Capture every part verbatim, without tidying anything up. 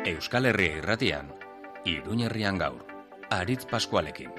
Euskal Herria Irratian, Iruñerrian gaur, Aritz Paskualekin.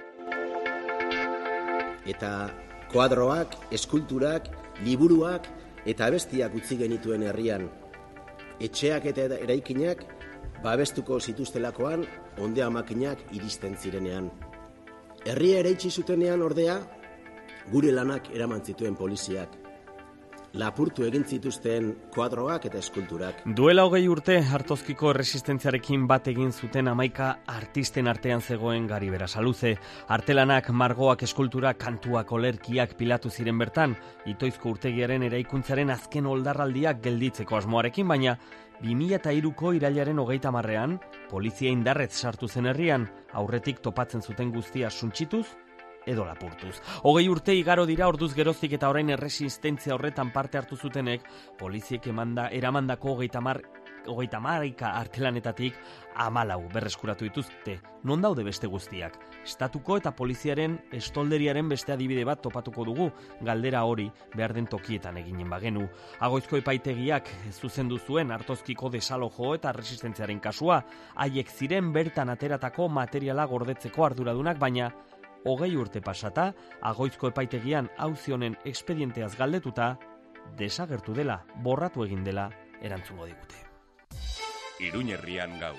Eta koadroak, eskulturak, liburuak eta abestiak utzi genituen herrian. Etxeak eta eraikinak babestuko zituztelakoan onde amakinak iristen zirenean. Herria eraitsi zutenean ordea, gure lanak eraman zituen poliziak. Lapurtu egin zituzten koadroak eta eskulturak. Duela hogei urte Artozkiko erresistentziarekin bat egin zuten hamaika artisten artean zegoen Gari Berasaluze. Artelanak, margoak, eskulturak, kantuak, olerkiak pilatu ziren bertan, Itoizko urtegiaren eraikuntzaren azken oldarraldiak gelditzeko asmoarekin, baina bi mila hiruko irailaren hogeita hamarrean, polizia indarrez sartu zen herrian, aurretik topatzen zuten guztia suntsituz edo lapurtuz. Hogei urte igaro dira orduz geroztik eta orain erresistentzia horretan parte hartu zutenek, poliziek emanda, eramandako hogeita hamar hogeita hamaika artelanetatik hamalau berreskuratu dituzte. Non daude beste guztiak? Estatuko eta poliziaren estolderiaren beste adibide bat topatuko dugu, galdera hori behar den tokietan eginen bagenu. Agoizko epaitegiak zuzendu zuen Artozkiko desalojo eta resistentziaren kasua, haiek ziren bertan ateratako materiala gordetzeko arduradunak, baina hogei urte pasata, Agoizko epaitegian auzi honen expedienteaz galdetuta, desagertu dela, borratu egin dela erantzungo digute. Iruñerrian gaur.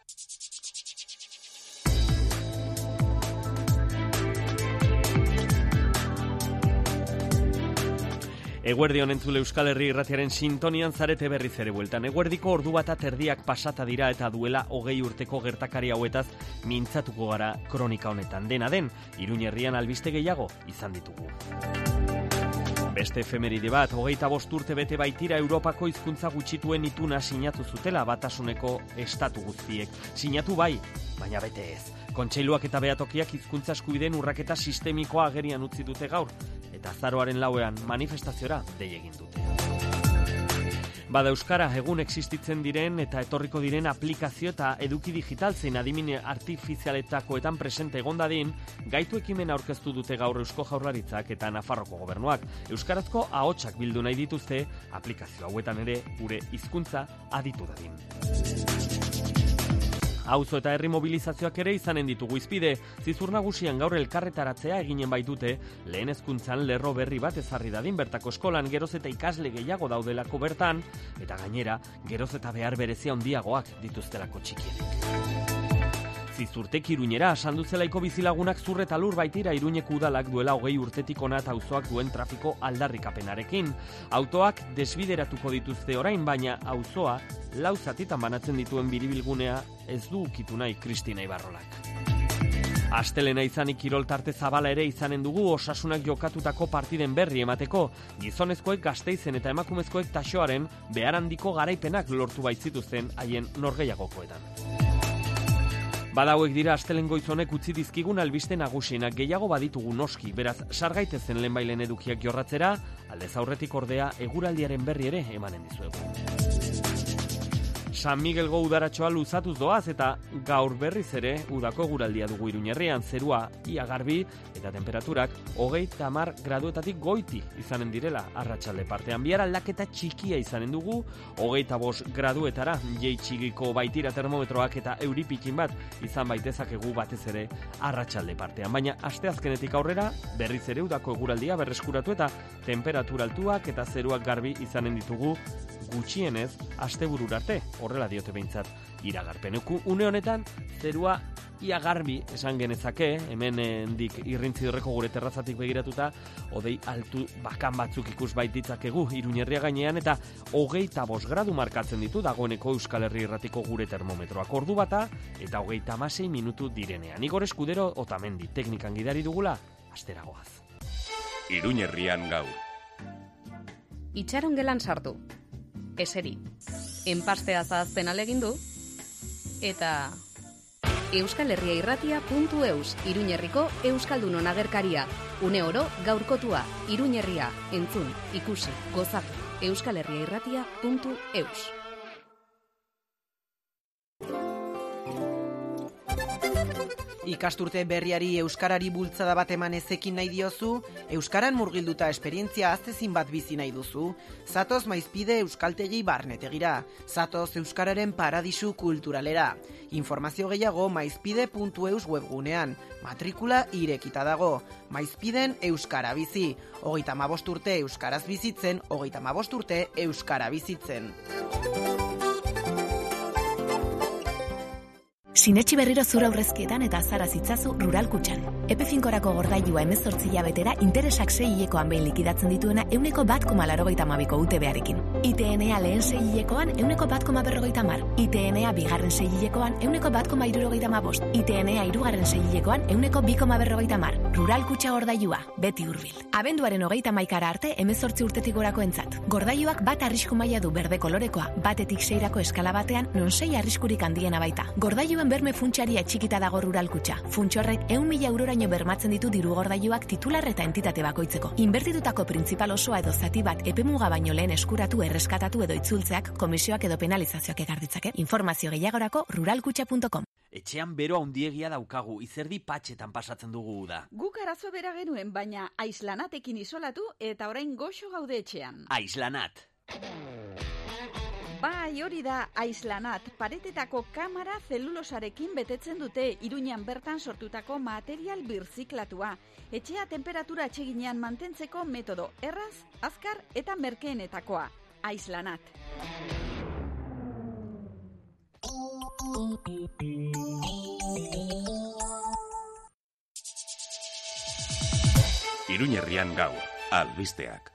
Eguerdion entzule Euskal Herri Irratiaren sintonian zarete berriz ere bueltan. Eguerdiko ordu bat erdiak pasata dira eta duela hogei urteko gertakari hauetaz mintzatuko gara kronika honetan. Dena den, Iruñerrian albiste gehiago izan ditugu. Beste efemeride bat, hogeita bost urte bete baitira Europako hizkuntza gutxituen ituna sinatu zutela Batasuneko estatu guztiek. Sinatu bai, baina bete ez. Kontseiluak eta behatokiak hizkuntza eskubideen urraketa sistemikoa agerian utzi dute gaur, eta azaroaren lauean manifestaziora dei egin dute. Bada euskara egun existitzen diren eta etorriko diren aplikazio eta eduki digital zein adimine artifizialetakoetan presente egon dadin, gaitu ekimena aurkeztu dute gaur Eusko Jaurlaritzak eta Nafarroko gobernuak. Euskarazko ahotsak bildu nahi dituzte, aplikazio hauetan ere gure hizkuntza aditu dadin. Auzo eta herri mobilizazioak ere izanen ditugu izpide, Zizur Nagusian gaur elkarretaratzea eginen baitute, lehen hezkuntzan lerro berri bat ezarri dadin bertako eskolan, geroz eta ikasle gehiago daudelako bertan, eta gainera, geroz eta behar berezia handiagoak dituztelako txikienek. Zizurtek Iruñera, sanduzelaiko bizilagunak zur eta lur baitira Iruñeko udalak duela hogei urtetik ona eta auzoak duen trafiko aldarrikapenarekin. Autoak desbideratuko dituzte orain, baina auzoa lau zatitan banatzen dituen biribilgunea ez du ukitu nahi Kristina Ibarrolak. Astelena izanik kirol tarte zabala ere izanen dugu Osasunak jokatutako partiden berri emateko. Gizonezkoek Gasteizen eta emakumezkoek Taxoaren behar handiko garaipenak lortu baitzituzten haien norgehiagokoetan. Badauek dira astelen goizonek utzi dizkigun albiste nagusienak, gehiago baditugu noski, beraz sargaitezen lehenbailen edukiak jorratzera, aldez aurretik ordea eguraldiaren berri ere emanen dizuegu. San Miguelgo udaratxoa luzatuz doaz eta gaur berriz ere udako eguraldia dugu Iruñerrian, zerua ia garbi eta temperaturak hogeita hamar graduetatik goiti izanen direla arratsalde partean. Bihar aldaketa txikia izanen dugu, hogeita bost graduetara jeitsigiko baitira termometroak eta euripikin bat izan baitezakegu batez ere arratsalde partean. Baina asteazkenetik aurrera berriz ere udako eguraldia berreskuratu eta temperatura altuak eta zeruak garbi izanen ditugu gutxienez asteburura arte, horrela diote behintzat iragarpen. Une honetan, zerua ia garbi esan genezake, hemen endik irrintzidorreko gure terrazatik begiratuta, hodei altu bakan batzuk ikus baititzakegu Iruñerria gainean, eta hogeita bost gradu markatzen ditu dagoeneko Euskal Herri Irratiko gure termometroak ordu bata, eta hogeita hamasei minutu direnean. Igor Eskudero Otamendi teknikan gidari dugula, asteragoaz. Iruñerrian gaur. Itxaron gelan sartu. Eseri, enpastea zahazten alegindu, eta Euskal Herria Irratia puntu eus, Iruñerriko Euskaldunon agerkaria. Une oro gaurkotua, Iruñerria, entzun, ikusi, gozatu. Euskal Herria Irratia puntu eus. Ikasturte berriari euskarari bultzada bat eman ezekin nahi diozu, euskaran murgilduta esperientzia aztezin bat bizi nahi duzu. Zatoz Maizpide euskaltegi barnetegira, zatoz euskararen paradisu kulturalera. Informazio gehiago maizpide puntu eus webgunean, matrikula irekita dago. Maizpiden euskara bizi, hogeita hamabost urte euskaraz bizitzen, hogeita hamabost urte euskara bizitzen. Sinetxi berriro zura aurrezkietan eta azara zitzazu Rural Kutxan. Epe finkorako gordailua hemezortzi hilabetera interesak sei hilekoan behin likidatzen dituena euneko bat koma laurogeita hamabiko U T B-arekin. I T N-a lehen sei hilekoan euneko bat koma berrogeita hamar. I T N-a bigarren sei hilekoan euneko bat koma hirurogeita hamabost. I T N-a hirugarren sei hilekoan euneko bi koma berrogeita hamar. Rural Kutxa gordailua, beti hurbil. Abenduaren hogeita hamaikara arte hemezortzi urtetik gorako entzat. Gordailuak bat arrisku maila du berde kolorekoa, batetik seirako eskala batean non sei arriskurik handiena baita. Gordailuen berme funtsaria txikita dago Rural Kutxa. Funtsa horrek ehun mila euroraino bermatzen ditu diru gordailuak titular eta entitate bakoitzeko. Inbertitutako printzipal osoa edo zati bat epemuga baino lehen eskuratu, erreskatatu edo itzultzeak komisioak edo penalizazioak ekar ditzake. Informazio gehiagorako ruralkutxa puntu com. Etxean bero handiegia daukagu, izerdi patxetan pasatzen dugu da. Guk arazo bera genuen, baina aislanatekin isolatu eta orain goxo gaude etxean. Aislanat. Bai, hori da Aislanat, paretetako kamara zelulosarekin betetzen dute Iruñan bertan sortutako material birziklatua. Etxea temperatura atseginean mantentzeko metodo erraz, azkar eta merkeenetakoa. Aislanat. Iruñerrian gaur, albisteak.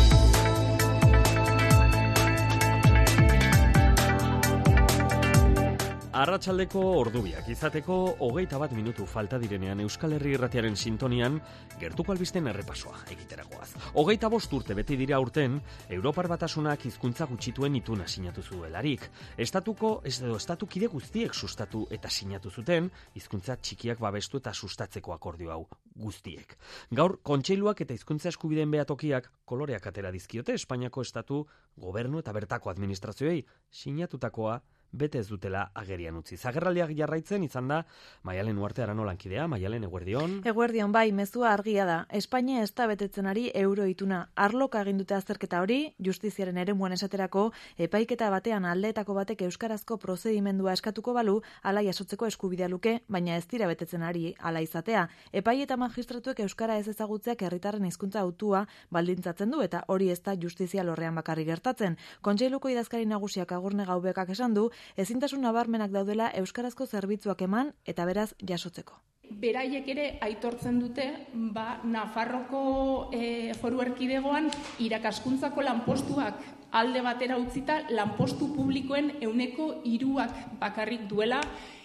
Arratsaldeko ordubiak izateko hogeita bat minutu falta direnean Euskal Herri Irratiaren sintonian gertuko albisten errepasoa egiterakoaz. Hogeita bost urte beti dira urten, Europar Batasunak hizkuntza gutxituen ituna sinatu zuelarik. Estatuko, ez edo estatukide guztiek sustatu eta sinatu zuten, hizkuntza txikiak babestu eta sustatzeko akordio hau guztiek. Gaur, kontseiluak eta hizkuntza eskubideen behatokiak koloreak atera dizkiote Espainiako estatu, gobernu eta bertako administrazioei sinatutakoa bete ez dutela agerian utzi. Zagerraldiak jarraitzen izan da Maialen Uarte Arano lankidea. Maialen, eguerdion. Eguerdion, bai, mezua argia da. Espainia ez da betetzen ari euroituna. Arloka egin dute azterketa hori, justiziaren eremuan esaterako, epaiketa batean aldeetako batek euskarazko prozedimendua eskatuko balu, ala jasotzeko eskubidea luke, baina ez dira betetzen ari ala izatea. Epai eta magistratuek euskara ez ezagutzeak herritarren hizkuntza hautua baldintzatzen du, eta hori ez da justizia lorrean bakarri gertatzen. Kontseiluko idazkari nagusiak Agurne Gaubekak esan du, ezintasun nabarmenak daudela euskarazko zerbitzuak eman eta beraz jasotzeko. Beraiek ere aitortzen dute, ba, Nafarroko e, foru erkidegoan irakaskuntzako lanpostuak alde batera utzita lanpostu publikoen ehuneko hiruak bakarrik duela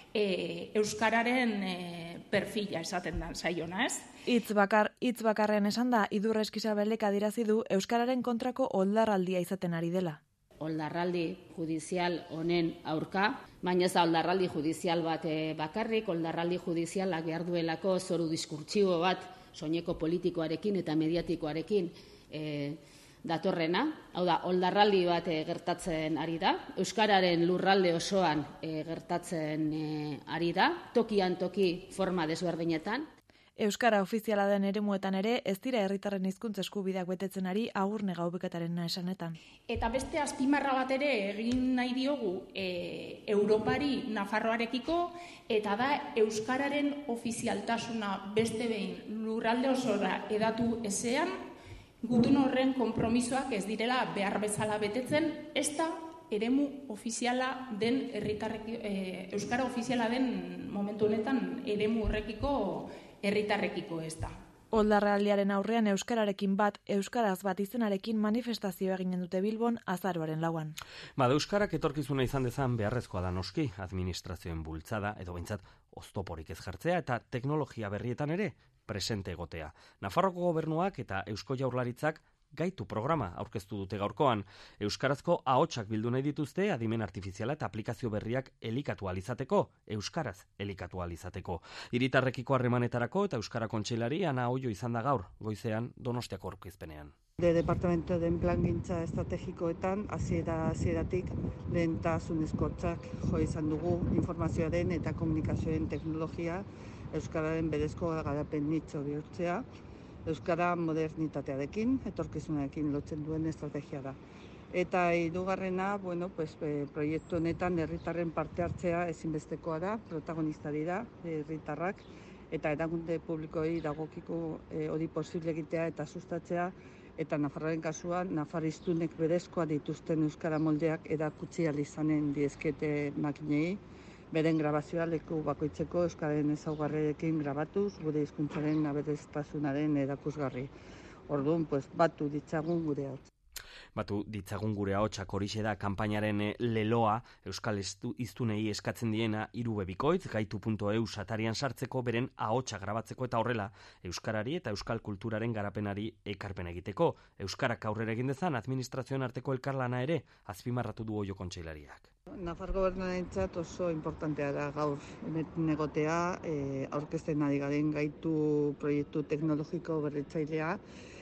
e, euskararen e, perfila esaten da saiona, ez? Hitz bakar, hitz bakarrean esan da, Idurre Eskizabelek adierazi du euskararen kontrako oldarraldia izaten ari dela. Oldarraldi judizial honen aurka, baina ez da oldarraldi judizial bat bakarrik, oldarraldi judizialak behar duelako zoru diskurtsibo bat soineko politikoarekin eta mediatikoarekin e, datorrena. Hau da, oldarraldi bat e, gertatzen ari da, euskararen lurralde osoan e, gertatzen e, ari da, tokian toki forma desberdinetan. Euskara ofiziala den eremuetan ere, ez dira herritarren hizkuntza eskubideak betetzen ari Agurne Gaubekataren esanetan. Eta beste azpimarra bat ere egin nahi diogu e, Europari Nafarroarekiko, eta da euskararen ofizialtasuna beste behin lurralde osora edatu ezean, gutun horren konpromisoak ez direla behar bezala betetzen, ez da eremu ofiziala den herritarrek, e, euskara ofiziala den momentu honetan eremu horrekiko herritarrekiko ez da. Oldarraldiaren aurrean euskararekin bat, euskaraz bat izenarekin manifestazioa eginen dute Bilbon azaroaren lauan. Bada, euskarak etorkizuna izan dezan beharrezkoa da noski, administrazioen bultzada edo behintzat oztoporik ez jartzea eta teknologia berrietan ere presente egotea. Nafarroko gobernuak eta Eusko Jaurlaritzak Gaitu programa aurkeztu dute gaurkoan. Euskarazko ahotsak bildu nahi dituzte adimen artifiziala eta aplikazio berriak elikatu alizateko, euskaraz elikatu alizateko. Hiritarrekiko harremanetarako eta Euskara Kontseilari Ana Oio izan da gaur, goizean Donostiako aurkezpenean. De Departamento den plangintza estrategikoetan hasiera hasieratik lehentasunezkotzak jo izan dugu informazioaren eta komunikazioen teknologia euskararen berezko garapen nitxo bihurtzea, euskara modernitatearekin, etorkizunarekin lotzen duen estrategia da. Eta hirugarrena, bueno, pues, proiektu honetan herritarren parte hartzea ezinbestekoa da, protagonista dira herritarrak, eta erakunde publikoei dagokiko hori eh, posible egitea eta sustatzea, eta Nafarroaren kasuan, nafarriztunek berezkoa dituzten euskara moldeak erakutsi ahal izanen diezkete makinei, beren grabazioa leku bakoitzeko euskararen ezaugarriekin grabatuz, gure hizkuntzaren aberastasunaren erakusgarri. Orduan, pues, batu ditzagun gure hau. Batu ditzagun gure ahotsak horixe da kanpainaren leloa euskal hiztunei eskatzen diena hiru bikoitz gaitu puntu e u atarian sartzeko beren ahotsa grabatzeko eta horrela euskarari eta euskal kulturaren garapenari ekarpen egiteko. Euskarak aurrera egin dezan administrazioen arteko elkarlana ere azpimarratu du Oio Kontseilariak. Nafar gobernuarentzat oso importantea da gaur negotea e, aurkezten ari garen gaitu proiektu teknologiko berritzailea,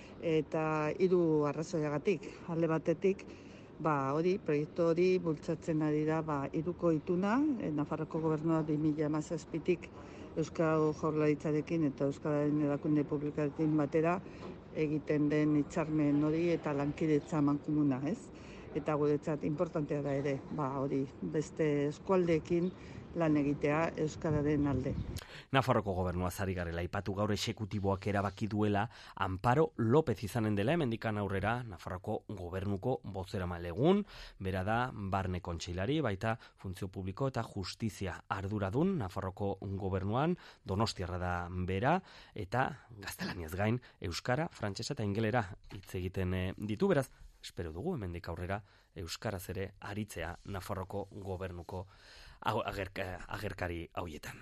eta hiru arrazoiagatik, alde batetik, ba hori, proiektu hori bultzatzen ari da ba hiruko ituna, e, Nafarroko Gobernua bi mila hamazazpitik Euskal Jaurlaritzarekin eta Euskararen erakunde publikoarekin batera egiten den hitzarmen hori eta lankidetza mankomuna, ez? Eta guretzat importantea da ere, ba hori, beste eskualdeekin lan egitea euskararen alde. Nafarroko Gobernua zari garela aipatu gaur exekutiboak erabaki duela Amparo López izanen dela hemendikan aurrera Nafarroko Gobernuko bozeramailegun, bera da Barne Kontseilari, baita Funtzio Publiko eta Justizia arduradun Nafarroko Gobernuan, Donostiarra da bera, eta gaztelaniaz gain euskara, frantsesa eta ingelera hitz egiten ditu, beraz, espero dugu hemendik aurrera euskaraz ere aritzea Nafarroko Gobernuko agerka, agerkari hauietan.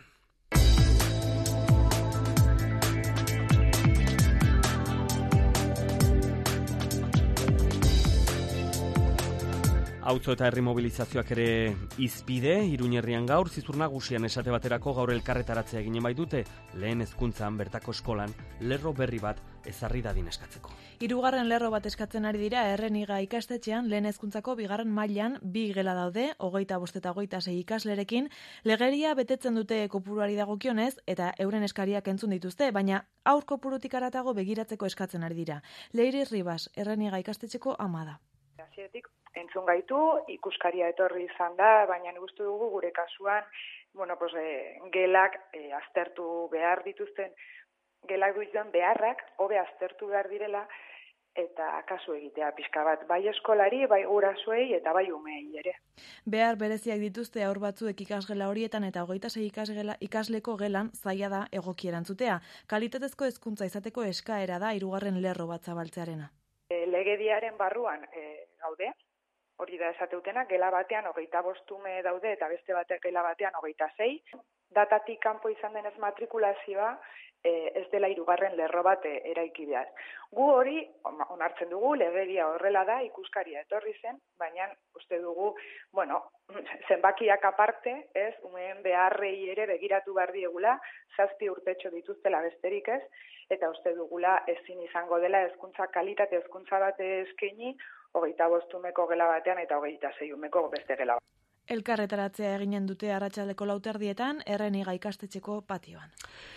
Auzo eta herri mobilizazioak ere izpide, Iruñerrian gaur, Zizur Nagusian esate baterako gaur elkarretaratzea eginen baitute, lehen hezkuntzan bertako eskolan lerro berri bat ezarri dadin eskatzeko. Hirugarren lerro bat eskatzen ari dira Erreniga ikastetxean lehen hezkuntzako bigarren mailan bi gela daude, hogeita bost eta hogeita sei ikaslerekin, legeria betetzen dute kopuruari dagokionez eta euren eskariak entzun dituzte, baina aur kopurutik haratago begiratzeko eskatzen ari dira. Leire Ribas, Erreniga ikastetxeko ama da. Hasietik entzun gaitu, ikuskaria etorri izan da, baina nik uste dugu gure kasuan, bueno, pues, e, gelak e, aztertu behar dituzten, gelak duen beharrak, hobe aztertu behar direla, eta kasu egitea pixka bat, bai eskolari, bai gurasoei eta bai umei ere. Behar bereziak dituzte aur batzuek ikasgela horietan eta hogeita sei ikasgela ikasleko gelan zaila da egoki erantzutea. Kalitatezko hezkuntza izateko eskaera da hirugarren lerro bat zabaltzearena. E, legediaren barruan e, gaude, hori da esateutena, gela batean hogeita bost ume daude eta beste batek gela batean hogeita sei. Datatik kanpo izan denez matrikulazioa e, ez dela hirugarren lerro bat e, eraiki behar. Gu hori onartzen dugu, legedia horrela da, ikuskaria etorri zen, baina uste dugu, bueno, zenbakiak aparte, ez, umeen beharrei ere begiratu behar diegula, zazpi urtetxo dituztela besterik ez, eta uste dugula ezin izango dela hezkuntza kalitate hezkuntza bat eskaini, hogeita bost umeko gela batean eta hogeita sei umeko beste gela batean. Elkarretaratzea eginen dute arratsaldeko lauterdietan Erreniga ikastetxeko patioan.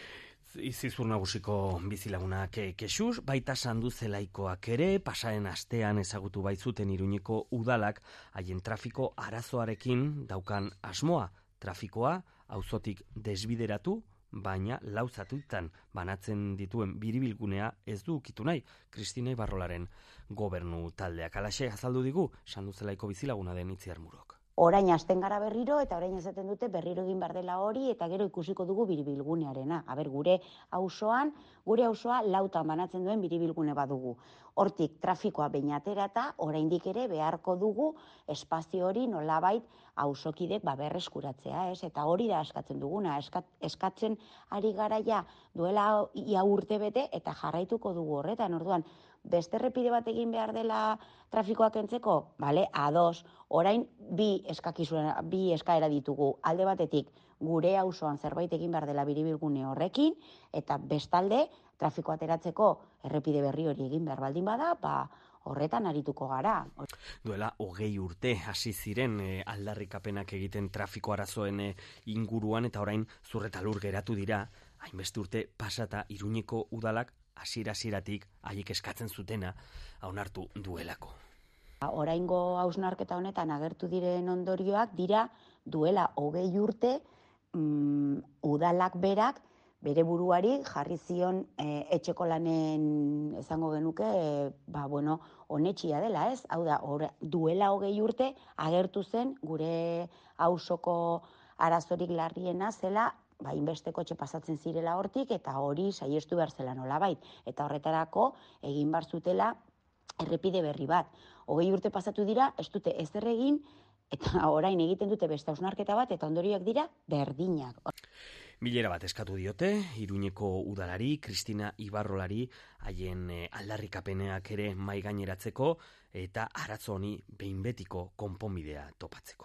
Zizur Nagusiko bizilagunak kexuz, baita Sanduzelaikoak ere, pasaren astean ezagutu baitzuten Iruñeko udalak haien trafiko arazoarekin daukan asmoa. Trafikoa auzotik desbideratu, baina lauzatutan banatzen dituen biribilgunea ez du ukitu nahi. Kristina Ibarrolaren gobernu taldeak alaxe azaldu digu Sanduzelaiko bizilaguna den Itziar Murok. Orain hasten gara berriro eta orain esaten dute berriro egin behar dela hori eta gero ikusiko dugu biribilgunearena. Aber, gure auzoan, gure auzoa lautan banatzen duen biribilgune badugu. Hortik trafikoa behin aterata, oraindik ere beharko dugu espazio hori nolabait auzokidek ba berreskuratzea, ez? Eta hori da eskatzen duguna, eskat, eskatzen ari gara ja duela ia urte bete eta jarraituko dugu horretan. Orduan, beste errepide bat egin behar dela trafikoak kentzeko, bale, ados, orain bi eskakizuen, bi eskaera ditugu, alde batetik gure auzoan zerbait egin behar dela biribilgune horrekin, eta bestalde trafiko ateratzeko errepide berri hori egin behar baldin bada, ba, horretan arituko gara. Duela hogei urte hasi ziren e, aldarrikapenak egiten trafiko arazoen e, inguruan, eta orain zurreta lur geratu dira, hainbeste urte pasata Iruñeko udalak hasiera-hasieratik haiek eskatzen zutena onartu duelako. Oraingo hausnarketa honetan agertu diren ondorioak dira duela hogei urte mm, udalak berak bere buruari jarri zion e, etxeko lanen esango genuke e, ba, bueno, onetxia dela, ez? Hau da, or, duela hogei urte agertu zen gure auzoko arazorik larriena zela ba, inbesteko etxe pasatzen zirela hortik, eta hori saiestu behar zela nolabait. Eta horretarako egin bar zutela errepide berri bat. Hogei urte pasatu dira, ez dute ezer egin, eta orain egiten dute beste hausnarketa bat, eta ondorioak dira berdinak. Bilera bat eskatu diote, Iruñeko udalari, Kristina Ibarrolari, haien aldarrikapeneak ere mai gaineratzeko, eta arazo honi behin betiko konponbidea topatzeko.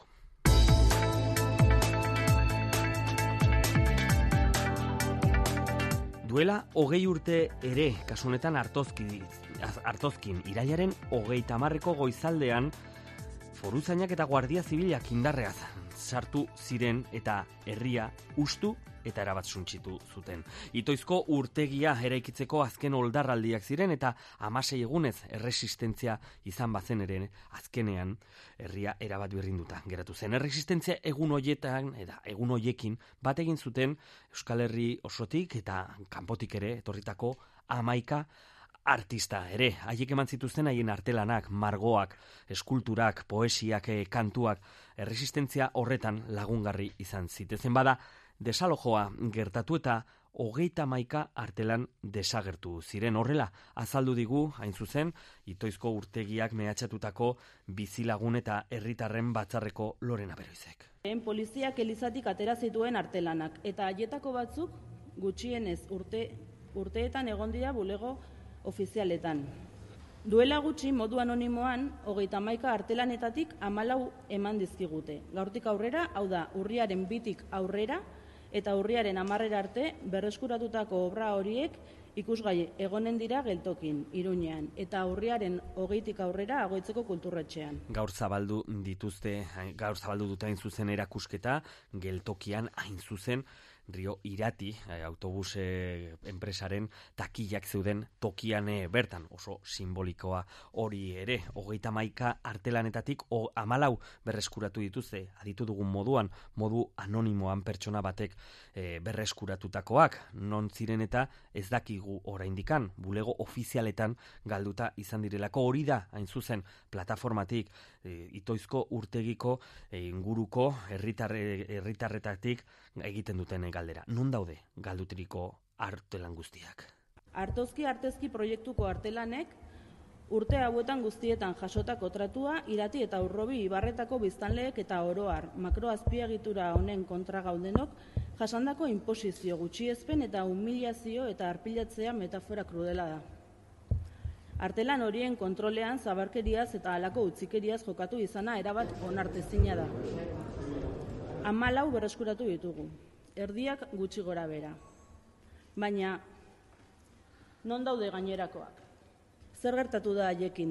Duela hogei urte ere, kasunetan hartozkin, hartozkin irailaren hogeita hamarreko goizaldean, foruzainak eta guardia zibilak indarreaz sartu ziren eta herria hustu eta erabat suntsitu zuten. Itoizko urtegia eraikitzeko azken oldarraldiak ziren eta hamasei egunez erresistentzia izan bazen ere azkenean herria erabat birrinduta geratu zen. Erresistentzia egun hoietan eta egun hoiekin bat egin zuten Euskal Herri osotik eta kanpotik ere etorritako hamaika artista ere. Haiek eman zituzten haien artelanak, margoak, eskulturak, poesiak, kantuak, erresistentzia horretan lagungarri izan zitezen. Bada, desalojoa gertatu eta hogeita hamaika artelan desagertu ziren. Horrela, azaldu digu, hain zuzen, Itoizko urtegiak mehatxatutako bizilagun eta herritarren batzarreko Lorena Beroizek. Poliziak elizatik atera zituen artelanak, eta haietako batzuk gutxienez urte, urteetan egon dira bulego ofizialetan. Duela gutxi modu anonimoan, hogeita hamaika artelanetatik hamalau eman dizkigute. Gaurtik aurrera, hau da, urriaren bitik aurrera, eta urriaren hamarrera arte berreskuratutako obra horiek ikusgai egonen dira geltokin, Iruñean, eta urriaren hogeitik aurrera Agoitzeko kulturretxean. Gaur zabaldu dituzte, gaur zabaldu dute hain zuzen erakusketa, geltokian hain zuzen, Rio Irati, eh, autobus eh, enpresaren takillak zeuden tokian eh, bertan, oso simbolikoa hori ere, hogeita hamaika artelanetatik o hamalau berreskuratu dituzte, aditu dugun moduan, modu anonimoan pertsona batek eh, berreskuratutakoak, non ziren eta ez dakigu oraindikan, bulego ofizialetan galduta izan direlako. Hori da, hain zuzen, plataformatik, eh, Itoizko urtegiko eh, inguruko herritarre, herritarretatik egiten duten galdera. Non daude galdutiriko artelan guztiak? Artozki artezki proiektuko artelanek urte hauetan guztietan jasotako tratua Irati eta Urrobi ibarretako biztanleek eta oroar makroazpiegitura honen kontra gaudenok jasandako inposizio gutxiespen eta humilazio eta arpilatzea metafora krudela da. Artelan horien kontrolean zabarkeriaz eta halako utzikeriaz jokatu izana erabat onartezina da. Hamalau berreskuratu ditugu. Erdiak gutxi gora bera. Baina, non daude gainerakoak? Zer gertatu da haiekin?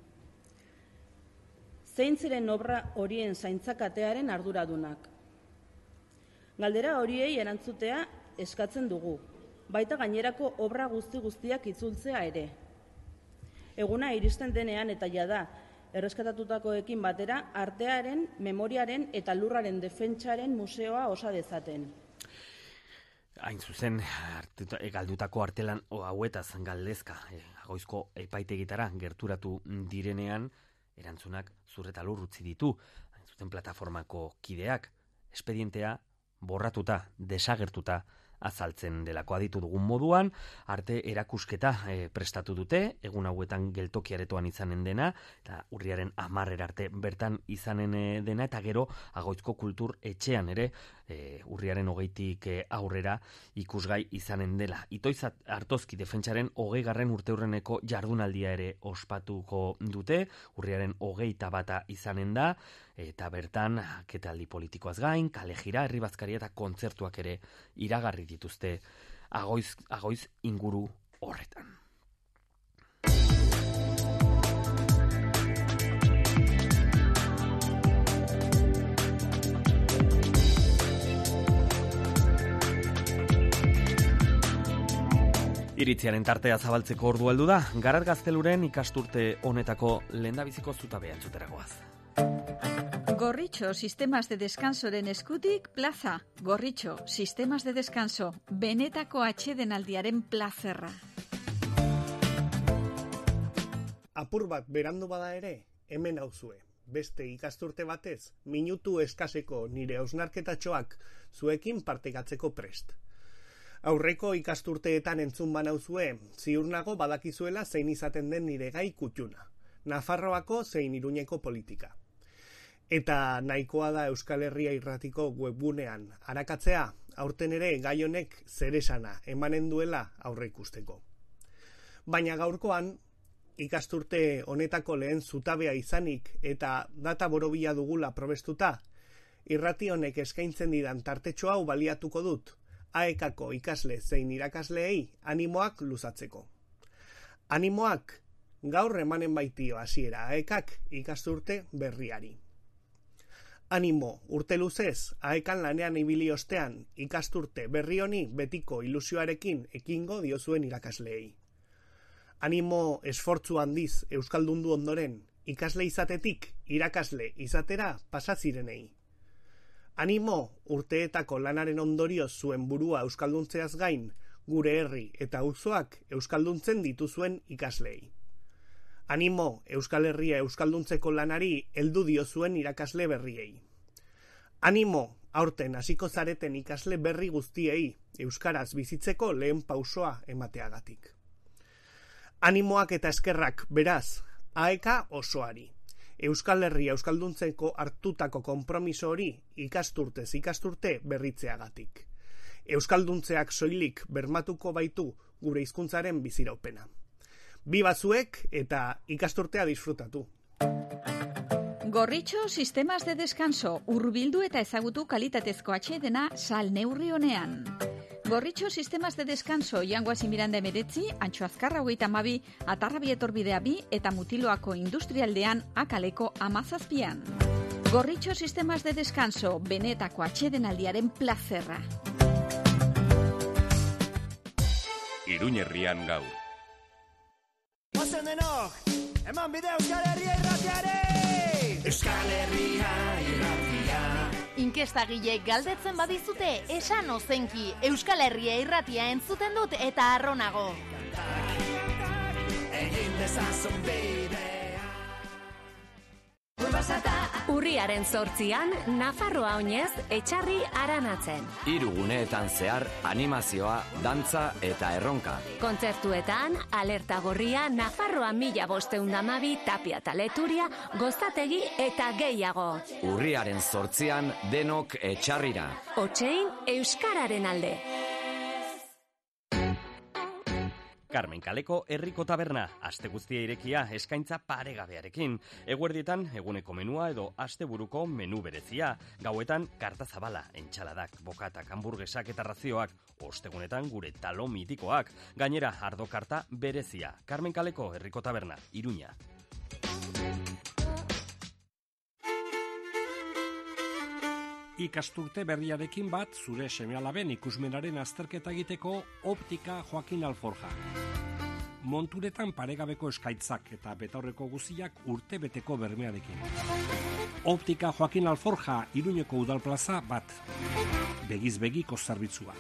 Zein ziren obra horien zaintzakatearen arduradunak? Galdera horiei erantzutea eskatzen dugu, baita gainerako obra guzti guztiak itzultzea ere. Eguna iristen denean eta jada, erreskatatutakoekin batera, artearen, memoriaren eta lurraren defentsaren museoa osa dezaten. Hain zuzen, galdutako artelan hauetaz galdezka, e, Agoizko epaitegitara gerturatu direnean, erantzunak zurreta lur utzi ditu, hain zuzen plataformako kideak, espedientea borratuta, desagertuta azaltzen delako aditu dugun moduan, arte erakusketa e, prestatu dute, egun hauetan geltokiaretoan izanen dena, eta urriaren hamarrera arte bertan izanen dena, eta gero Agoizko Kultur Etxean ere, e, urriaren hogeitik e, aurrera ikusgai izanen dela. Itoiz Artozki defentsaren hogeigarren urteurreneko jardunaldia ere ospatuko dute, urriaren hogeita bata izanen da, eta bertan ketaldi politikoaz gain, kale jira, herri bazkaria eta kontzertuak ere iragarri dituzte agoiz, agoiz inguru horretan. Iritziaren tartea zabaltzeko ordu heldu da, Garat Gazteluren ikasturte honetako lehendabiziko zutabea entzuteragoaz. Gorritxo Sistemas de Descansoren eskutik plaza. Gorritxo Sistemas de Descanso, benetako atsedenaldiaren plazerra. Apur bat berandu bada ere, hemen hauzue. Beste ikasturte batez, minutu eskaseko nire hausnarketatxoak zuekin partekatzeko prest. Aurreko ikasturteetan entzun banauzue, ziur nago badakizuela zein izaten den nire gai kutxuna. Nafarroako zein Iruñeko politika. Eta nahikoa da Euskal Herria Irratiko webgunean arakatzea, aurten ere gai honek zer esana emanen duela aurre ikusteko. Baina gaurkoan, ikasturte honetako lehen zutabea izanik eta data borobila dugula probestuta, irrati honek eskaintzen didan tartetxo hau baliatuko dut, aekako ikasle zein irakasleei animoak luzatzeko. Animoak gaur emanen baitio hasiera aekak ikasturte berriari. Animo, urte luzez, aekan lanean ibili ostean, ikasturte berri honi betiko ilusioarekin ekingo diozuen irakasleei. Animo esfortzu handiz euskaldundu ondoren, ikasle izatetik irakasle izatera pasazirenei. Animo, urteetako lanaren ondorioz zuen burua euskalduntzeaz gain, gure herri eta auzoak euskalduntzen dituzuen ikaslei. Animo, Euskal Herria euskalduntzeko lanari heldu diozuen irakasle berriei. Animo, aurten hasiko zareten ikasle berri guztiei euskaraz bizitzeko lehen pausoa emateagatik. Animoak eta eskerrak beraz, aeka osoari. Euskal Herria euskalduntzeko hartutako konpromiso hori ikasturtez ikasturte berritzeagatik. Euskalduntzeak soilik bermatuko baitu gure hizkuntzaren biziraupena. Bi batzuek eta ikasturtea disfrutatu. Gorritxo Sistemas de Descanso, hurbildu eta ezagutu kalitatezko atsedena sal neurri honean. Gorritxo Sistemas de Descanso, Jangoazi Miranda emeretzi, Antxo Azkarra hogeita hamabi, Atarrabi etorbidea bi eta Mutiloako industrialdean akaleko amazazpian. Gorritxo Sistemas de Descanso, benetako atsedenaldiaren plazerra. Iruñerrian gaur. Ozen denok, eman bide Euskal Herria irratiare! Euskal Herria irratia. Inkestagile galdetzen badizute, esan ozenki, Euskal Herria irratia entzuten dut eta arronago. Egin dezazun bidea. Urriaren zortzian, Nafarroa oinez, etxarri aranatzen. Hiru guneetan zehar, animazioa, dantza eta erronka. Kontzertuetan, alerta gorria, Nafarroa mila bosteundamabi, Tapia Taleturia, Gozategi eta gehiago. Urriaren zortzian, denok etxarrira. Otsein, Euskararen alde. Carmen Kaleko herriko taberna, aste guztia irekia, eskaintza paregabearekin. Eguerdietan, eguneko menua edo asteburuko menu berezia. Gauetan, karta zabala, entxaladak, bokatak, hamburguesak eta razioak. Ostegunetan, gure talo mitikoak. Gainera, ardo karta berezia. Carmen Kaleko herriko taberna, Iruña. Ikasturte berriarekin bat, zure seme-alaben ikusmenaren azterketa egiteko Optika Joaquin Alforja. Monturetan paregabeko eskaitzak eta betaurreko guziak urte beteko bermearekin. Optika Joaquin Alforja, Iruñeko udalplaza bat. Begiz begiko zerbitzua.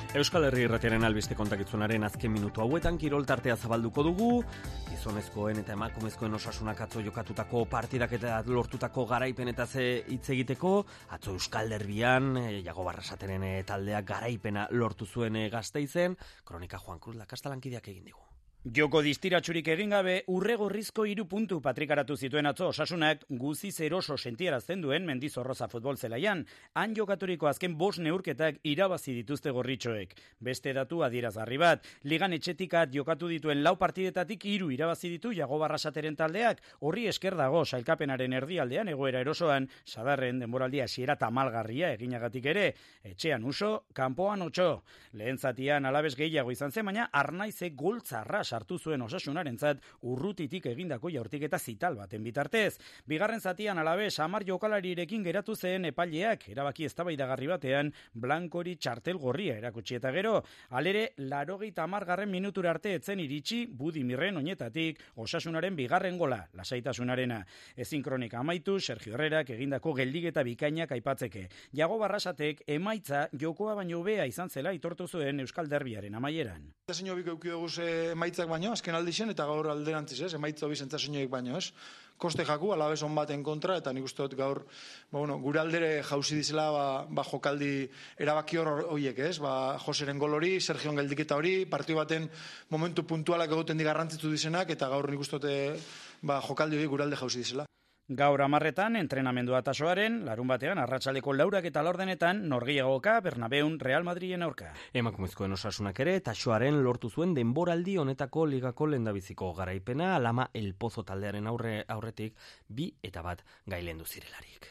Euskal Herri Irratiaren albiste kontakitzunaren azken minutu hauetan kirol tartea zabalduko dugu, gizonezkoen eta emakumezkoen osasunak atzo jokatutako partidak eta lortutako garaipenetaz hitz egiteko, atzo Euskal Derbian, Jago Barrasateren taldeak garaipena lortu zuen Gasteizen, Kronika Juan Cruz Lakastalankideak egin digu. Joko distiratsurik egin gabe, urregorrizko hiru puntu patrikaratu zituen atzo osasunak guziz eroso sentierazten duen Mendizorroza futbol zelaian. Han jokaturiko azken bost neurketak irabazi dituzte gorritxoek. Beste datu adierazgarri bat, ligan etxetikat jokatu dituen lau partidetatik hiru irabazi ditu Jago Barrasateren taldeak, horri esker dago sailkapenaren erdialdean egoera erosoan, sadarren denboraldia hasiera tamalgarria eginagatik ere, etxean uso, kanpoan otxo. Lehen zatian alabez gehiago izan zen, baina Arnaizek goltzarra sartu zuen osasunarentzat urrutitik egindako jaurtiketa zital baten bitartez. Bigarren zatian alabez hamar jokalarirekin geratu zen epaileak erabaki eztabaidagarri batean blankori txartel gorria erakutsi eta gero, alere laurogeita hamargarren minutura arte etzen iritsi Budimirren oinetatik osasunaren bigarren gola, lasaitasunarena. Ezin Kronika amaitu, Sergio Herrerak egindako geldigeta bikainak aipatzeke. Jago Barrasatek emaitza jokoa baino hobea izan zela aitortu zuen Euskal Derbiaren amaieran. Zein hobik euki dugu emaitzak baino, azken aldixen, eta gaur alderantziz, ez? Emaitza hobi zentzaseinoek baino, ez? Koste jaku, alabez on baten kontra, eta nik uste dut gaur, ba, bueno, gure aldere jauzi dizela, ba, ba jokaldi erabaki hor horiek, ez? Ba, Joseren gol hori, Sergion geldiketa hori, partio baten momentu puntualak egiten di garrantzitsu dizenak, eta gaur nik uste dut, ba, jokaldi hori gure alde jauzi dizela. Gaur hamarretan, entrenamendua tasoaren, larun batean, arratsaldeko laurak eta laurdenetan, norgehiagoka, Bernabeun, Real Madrilen aurka. Emakumezkoen osasunak ere, tasoaren lortu zuen denboraldi honetako ligako lehendabiziko garaipena, Alama El Pozo taldearen aurre, aurretik, bi eta bat gailendu zirelarik.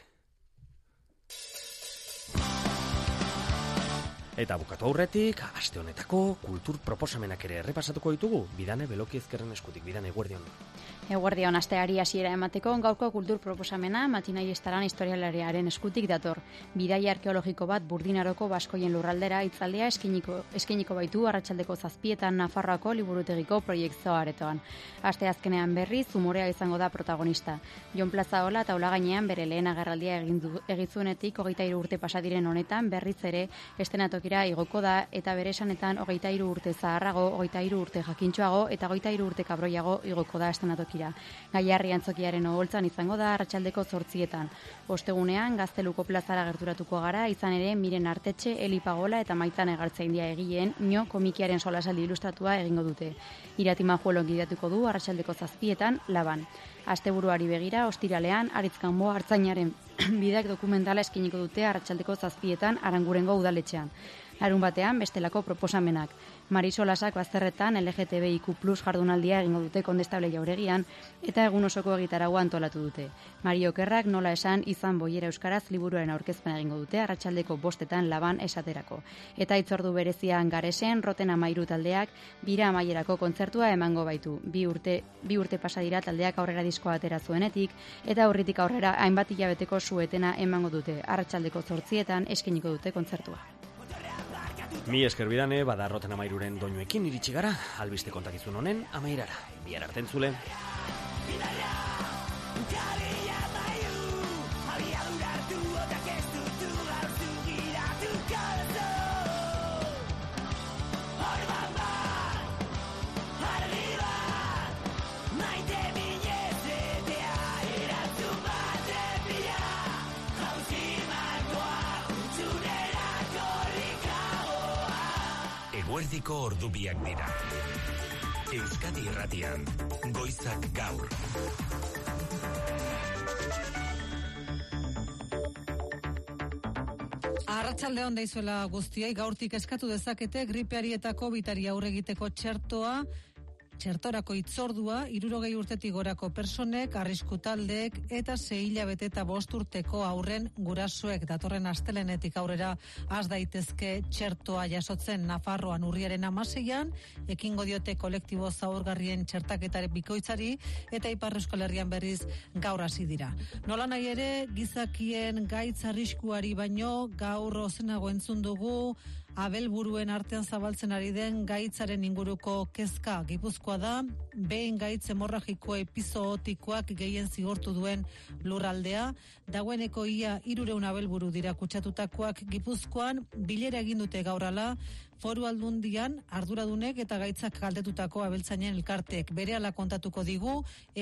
Eta bukatu aurretik, aste honetako kultur proposamenak ere errepasatuko ditugu, Bidane Beloki ezkerren eskutik, Bidane Eguerdion. Eguerdion, asteari hasiera emateko gaurko kultur proposamena Matinai Estaran historialariaren eskutik dator. Bidaia arkeologiko bat Burdinaroko Baskoien lurraldera itzaldea eskiniko, eskiniko baitu arratsaldeko zazpietan Nafarroako liburutegiko proiektzio aretoan. Aste azkenean berriz, umorea izango da protagonista. Jon Plazaola taula gainean bere lehen agerraldia egitzuenetik hogeita hiru urte pasadiren honetan berriz ere estenatokira igoko da eta bere esanetan hogeita hiru urte zaharrago, hogeita hiru urte jakintxoago eta hogeita hiru urte kabroiago igoko da estenatokira. Gaiarri antzokiaren oholtzan izango da arratsaldeko zortzietan. Ostegunean, Gazteluko plazara gerturatuko gara, izan ere Miren Artetxe, Eli Pagola eta Maitan Egartzaindia egileen nio komikiaren solasaldi ilustratua egingo dute. Irati Majuelo gidatuko du arratsaldeko zazpietan Laban. Asteburuari begira, ostiralean, Aritzkanbo Artzainaren bidak dokumentala eskiniko dute arratsaldeko zazpietan Arangurengo udaletxean. Larun batean, bestelako proposamenak. Marisolasak bazterretan L G T B I Q plus jardunaldia egingo dute Kondestable Jauregian eta egun osoko egitaragua antolatu dute. Mario Okerrak nola esan izan boiera euskaraz liburuaren aurkezpena egingo dute arratsaldeko bostetan Laban esaterako. Eta hitzordu berezian Garesen Roten Amairu taldeak bira amaierako kontzertua emango baitu. Bi urte bi urte pasa dira taldeak aurrera diskoa atera zuenetik eta aurritik aurrera hainbat hilabeteko suetena emango dute. Arratsaldeko zortzietan eskiniko dute kontzertua. Mi esker Bidane, bada Roten Amairuren doinuekin iritsi gara, albiste kontakizun honen amaierara. Bihar arte entzule. Eguerdiko ordubiak dira. Euskadi Irratian, goizak gaur. Arratsalde on daizuela guztioi, gaurtik eskatu dezakete gripeari eta covidari aurre egiteko txertoa, txertorako hitzordua, hirurogei urtetik gorako personek, arrisku taldeek eta sei hilabete eta bost urteko aurren gurasoek datorren astelenetik aurrera has daitezke txertoa jasotzen. Nafarroan urriaren hamaseian ekingo diote kolektibo zaurgarrien txertaketaren bikoitzari eta Ipar Euskal Herrian berriz gaur hasi dira. Nola nahi ere, gizakien gaitz arriskuari baino gaur ozenago entzun dugu abelburuen artean zabaltzen ari den gaitzaren inguruko kezka. Gipuzkoa da, behin gaitz hemorragiko epizootikoak gehien zigortu duen lurraldea. Dagoeneko ia hirureun abelburu dira kutsatutakoak Gipuzkoan, bilera egin dute gaurala, Foru Aldundian arduradunek eta gaitzak kaldetutako abeltzainen elkartek berehala kontatuko digu